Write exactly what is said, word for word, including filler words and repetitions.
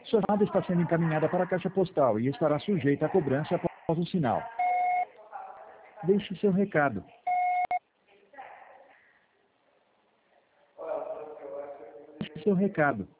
Sua chamada está sendo encaminhada para a caixa postal e estará sujeita a cobrança após o sinal. Deixe seu recado. Deixe seu recado.